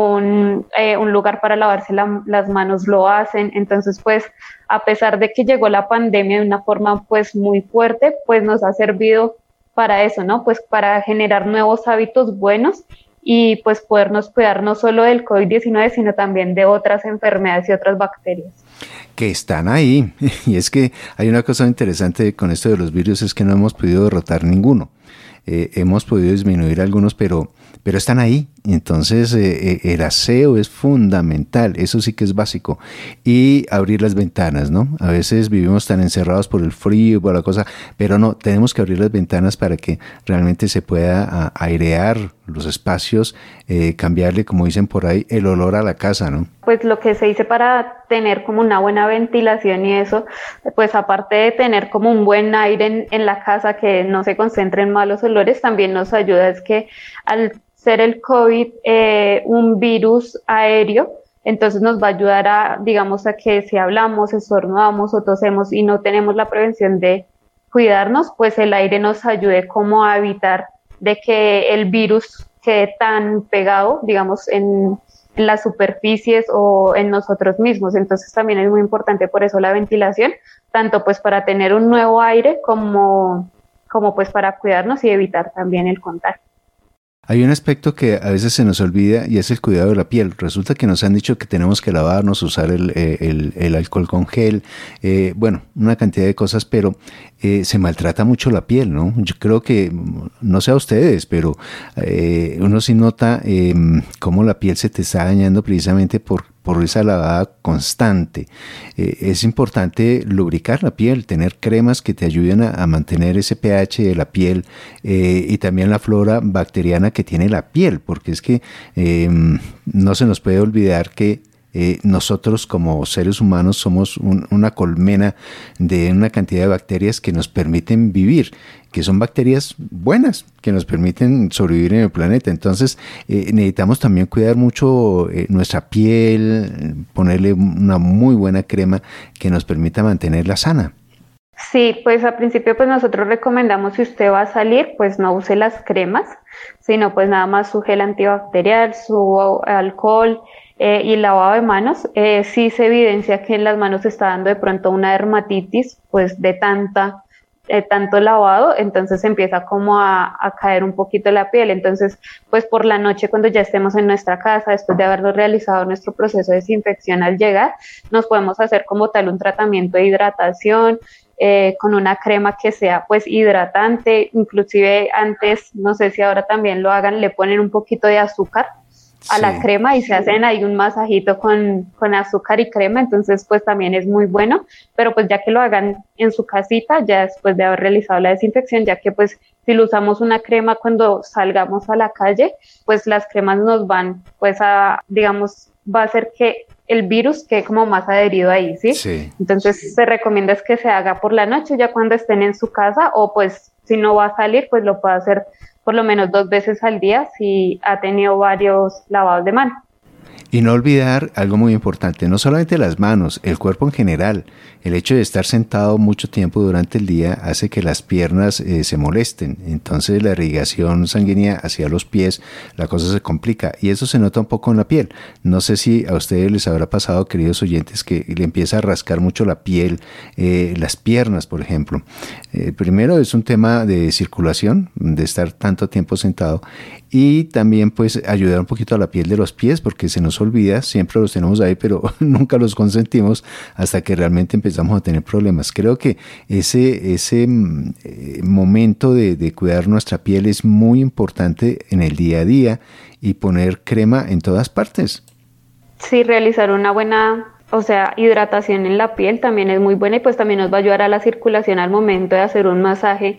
un, eh, un lugar para lavarse la, las manos lo hacen. Entonces pues a pesar de que llegó la pandemia de una forma pues muy fuerte, pues nos ha servido para eso, ¿no? Pues para generar nuevos hábitos buenos y pues podernos cuidar no solo del COVID diecinueve, sino también de otras enfermedades y otras bacterias.
Que están ahí. Y es que hay una cosa interesante con esto de los virus, es que no hemos podido derrotar ninguno. Eh, hemos podido disminuir algunos, pero, pero están ahí. Entonces eh, el aseo es fundamental, eso sí que es básico. Y abrir las ventanas, ¿no? A veces vivimos tan encerrados por el frío, por la cosa, pero no, tenemos que abrir las ventanas para que realmente se pueda a, airear los espacios, eh, cambiarle, como dicen por ahí, el olor a la casa, ¿no?
Pues lo que se dice para tener como una buena ventilación y eso, pues aparte de tener como un buen aire en, en la casa que no se concentre en malos olores, también nos ayuda es que al ser el COVID eh, un virus aéreo, entonces nos va a ayudar a, digamos, a que si hablamos, estornudamos o tosemos y no tenemos la prevención de cuidarnos, pues el aire nos ayude como a evitar de que el virus quede tan pegado, digamos, en, en las superficies o en nosotros mismos. Entonces también es muy importante por eso la ventilación, tanto pues para tener un nuevo aire como, como pues para cuidarnos y evitar también el contagio.
Hay un aspecto que a veces se nos olvida y es el cuidado de la piel. Resulta que nos han dicho que tenemos que lavarnos, usar el, el, el alcohol con gel, eh, bueno, una cantidad de cosas, pero eh, se maltrata mucho la piel, ¿no? Yo creo que, no sé a ustedes, pero eh, uno sí nota eh, cómo la piel se te está dañando precisamente por por esa lavada constante. Eh, es importante lubricar la piel, tener cremas que te ayuden a, a mantener ese pH de la piel eh, y también la flora bacteriana que tiene la piel, porque es que eh, no se nos puede olvidar que Eh, nosotros como seres humanos somos un, una colmena de una cantidad de bacterias que nos permiten vivir, que son bacterias buenas, que nos permiten sobrevivir en el planeta. Entonces eh, necesitamos también cuidar mucho eh, nuestra piel, ponerle una muy buena crema que nos permita mantenerla sana.
Sí, pues al principio pues nosotros recomendamos, si usted va a salir, pues no use las cremas, sino pues nada más su gel antibacterial, su alcohol, Eh, y lavado de manos. Eh, sí se evidencia que en las manos se está dando de pronto una dermatitis, pues de tanta, eh, tanto lavado, entonces empieza como a, a caer un poquito la piel. Entonces, pues por la noche cuando ya estemos en nuestra casa, después de habernos realizado nuestro proceso de desinfección al llegar, nos podemos hacer como tal un tratamiento de hidratación, eh, con una crema que sea pues hidratante, inclusive antes, no sé si ahora también lo hagan, le ponen un poquito de azúcar a sí. la crema y se hacen ahí un masajito con, con azúcar y crema, entonces pues también es muy bueno, pero pues ya que lo hagan en su casita, ya después de haber realizado la desinfección, ya que pues si lo usamos una crema cuando salgamos a la calle, pues las cremas nos van pues a, digamos, va a hacer que el virus quede como más adherido ahí, ¿sí? Sí. Entonces se recomienda es que se haga por la noche ya cuando estén en su casa, o pues si no va a salir, pues lo puede hacer por lo menos dos veces al día si ha tenido varios lavados de mano.
Y no olvidar algo muy importante, no solamente las manos, el cuerpo en general. El hecho de estar sentado mucho tiempo durante el día hace que las piernas eh, se molesten. Entonces la irrigación sanguínea hacia los pies, la cosa se complica. Y eso se nota un poco en la piel. No sé si a ustedes les habrá pasado, queridos oyentes, que le empieza a rascar mucho la piel, eh, las piernas, por ejemplo. Eh, primero es un tema de circulación, de estar tanto tiempo sentado. Y también pues ayudar un poquito a la piel de los pies, porque se nos olvida, siempre los tenemos ahí, pero nunca los consentimos hasta que realmente empezamos a tener problemas. Creo que ese, ese eh, momento de, de cuidar nuestra piel es muy importante en el día a día y poner crema en todas partes.
Sí, realizar una buena, o sea, hidratación en la piel también es muy buena y pues también nos va a ayudar a la circulación al momento de hacer un masaje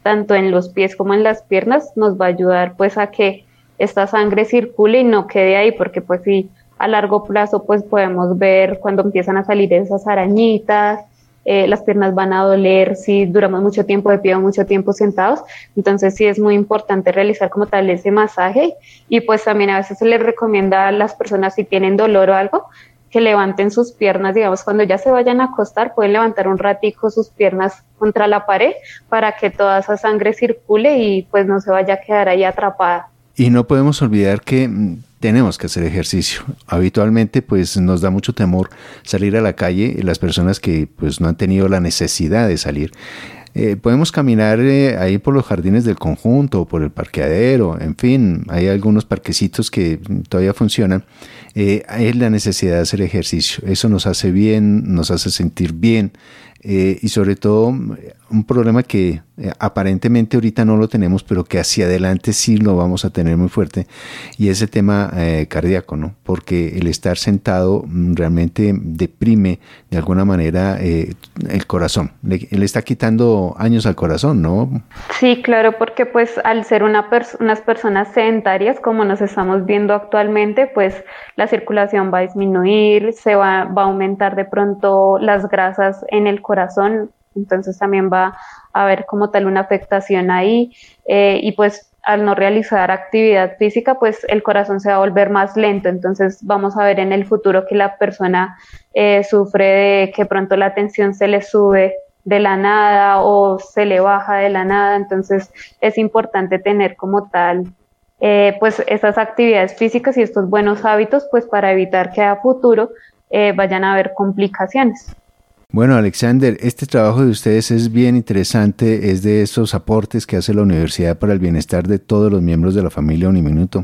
tanto en los pies como en las piernas, nos va a ayudar pues a que esta sangre circule y no quede ahí, porque pues sí, a largo plazo pues podemos ver cuando empiezan a salir esas arañitas, eh, las piernas van a doler si duramos mucho tiempo de pie o mucho tiempo sentados. Entonces sí es muy importante realizar como tal ese masaje, y pues también a veces se les recomienda a las personas, si tienen dolor o algo, que levanten sus piernas, digamos, cuando ya se vayan a acostar, pueden levantar un ratico sus piernas contra la pared para que toda esa sangre circule y pues no se vaya a quedar ahí atrapada.
Y no podemos olvidar que tenemos que hacer ejercicio. Habitualmente pues nos da mucho temor salir a la calle, las personas que pues no han tenido la necesidad de salir. Eh, podemos caminar eh, ahí por los jardines del conjunto, por el parqueadero, en fin, hay algunos parquecitos que todavía funcionan. Eh, hay la necesidad de hacer ejercicio, eso nos hace bien, nos hace sentir bien, eh, y sobre todo un problema que eh, aparentemente ahorita no lo tenemos, pero que hacia adelante sí lo vamos a tener muy fuerte, y ese tema eh, cardíaco, ¿no? Porque el estar sentado realmente deprime de alguna manera eh, el corazón, le, le está quitando años al corazón, ¿no?
Sí, claro, porque pues al ser una pers- unas personas sedentarias, como nos estamos viendo actualmente, pues la circulación va a disminuir, se va, va a aumentar de pronto las grasas en el corazón, entonces también va a haber como tal una afectación ahí, eh, y pues al no realizar actividad física, pues el corazón se va a volver más lento, entonces vamos a ver en el futuro que la persona eh, sufre de que pronto la tensión se le sube de la nada o se le baja de la nada, entonces es importante tener como tal eh, pues esas actividades físicas y estos buenos hábitos pues para evitar que a futuro eh, vayan a haber complicaciones.
Bueno, Alexander, este trabajo de ustedes es bien interesante, es de esos aportes que hace la Universidad para el bienestar de todos los miembros de la familia Uniminuto,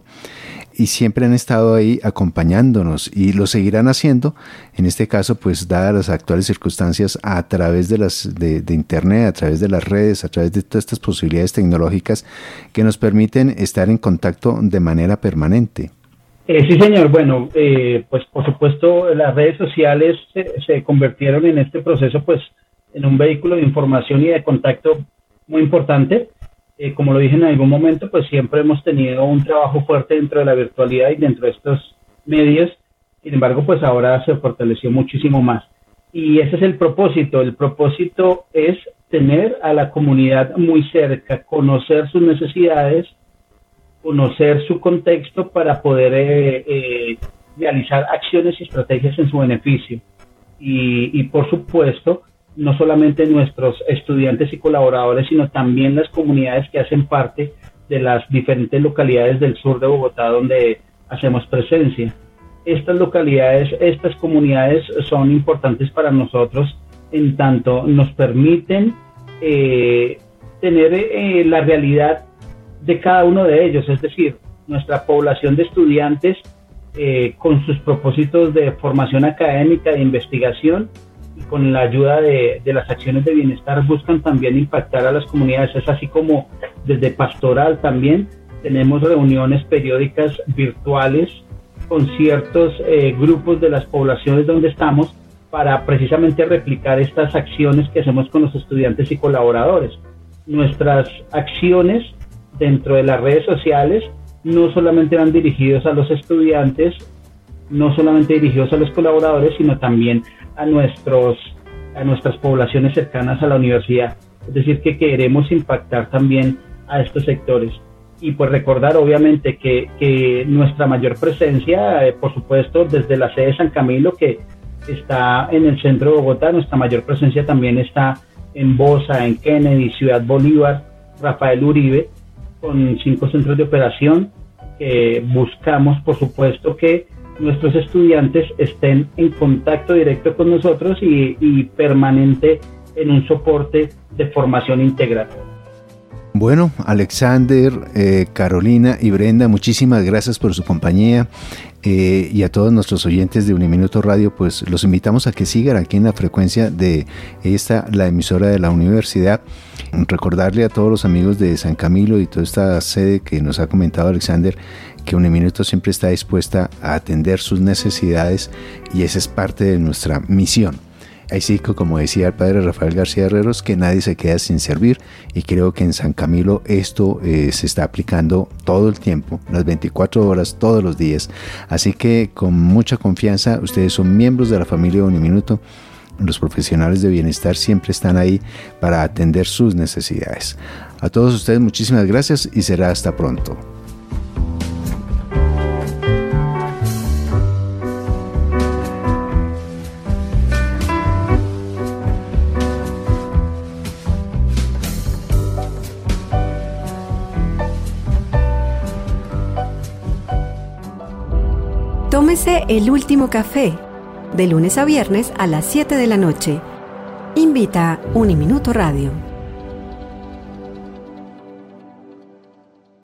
y siempre han estado ahí acompañándonos y lo seguirán haciendo, en este caso pues dadas las actuales circunstancias, a través de las de, de internet, a través de las redes, a través de todas estas posibilidades tecnológicas que nos permiten estar en contacto de manera permanente.
Eh, sí, señor. Bueno, eh, pues por supuesto las redes sociales se, se convirtieron en este proceso pues en un vehículo de información y de contacto muy importante. Eh, como lo dije en algún momento, pues siempre hemos tenido un trabajo fuerte dentro de la virtualidad y dentro de estos medios. Sin embargo, pues ahora se fortaleció muchísimo más. Y ese es el propósito. El propósito es tener a la comunidad muy cerca, conocer sus necesidades, conocer su contexto para poder eh, eh, realizar acciones y estrategias en su beneficio. Y, y por supuesto, no solamente nuestros estudiantes y colaboradores, sino también las comunidades que hacen parte de las diferentes localidades del sur de Bogotá donde hacemos presencia. Estas localidades, estas comunidades son importantes para nosotros en tanto nos permiten eh, tener eh, la realidad de cada uno de ellos, es decir, nuestra población de estudiantes eh, con sus propósitos de formación académica, de investigación y con la ayuda de, de las acciones de bienestar buscan también impactar a las comunidades. Es así como desde Pastoral también tenemos reuniones periódicas virtuales con ciertos eh, grupos de las poblaciones donde estamos para precisamente replicar estas acciones que hacemos con los estudiantes y colaboradores. Nuestras acciones dentro de las redes sociales no solamente van dirigidos a los estudiantes, no solamente dirigidos a los colaboradores, sino también a nuestros a nuestras poblaciones cercanas a la universidad. Es decir, que queremos impactar también a estos sectores. Y pues recordar obviamente que, que nuestra mayor presencia, eh, por supuesto, desde la sede de San Camilo, que está en el centro de Bogotá, nuestra mayor presencia también está en Bosa, en Kennedy, Ciudad Bolívar, Rafael Uribe, con cinco centros de operación, que buscamos, por supuesto, que nuestros estudiantes estén en contacto directo con nosotros y, y permanente en un soporte de formación integral.
Bueno, Alexander, eh, Carolina y Brenda, muchísimas gracias por su compañía, eh, y a todos nuestros oyentes de Uniminuto Radio, pues los invitamos a que sigan aquí en la frecuencia de esta, la emisora de la universidad. Recordarle a todos los amigos de San Camilo y toda esta sede que nos ha comentado Alexander, que Uniminuto siempre está dispuesta a atender sus necesidades y esa es parte de nuestra misión. Ahí sí, como decía el padre Rafael García Herreros, que nadie se queda sin servir, y creo que en San Camilo esto eh, se está aplicando todo el tiempo, las veinticuatro horas, todos los días. Así que con mucha confianza, ustedes son miembros de la familia Uniminuto. Los profesionales de bienestar siempre están ahí para atender sus necesidades. A todos ustedes muchísimas gracias y será hasta pronto.
Tómese el último café, de lunes a viernes a las siete de la noche. Invita Uniminuto Radio.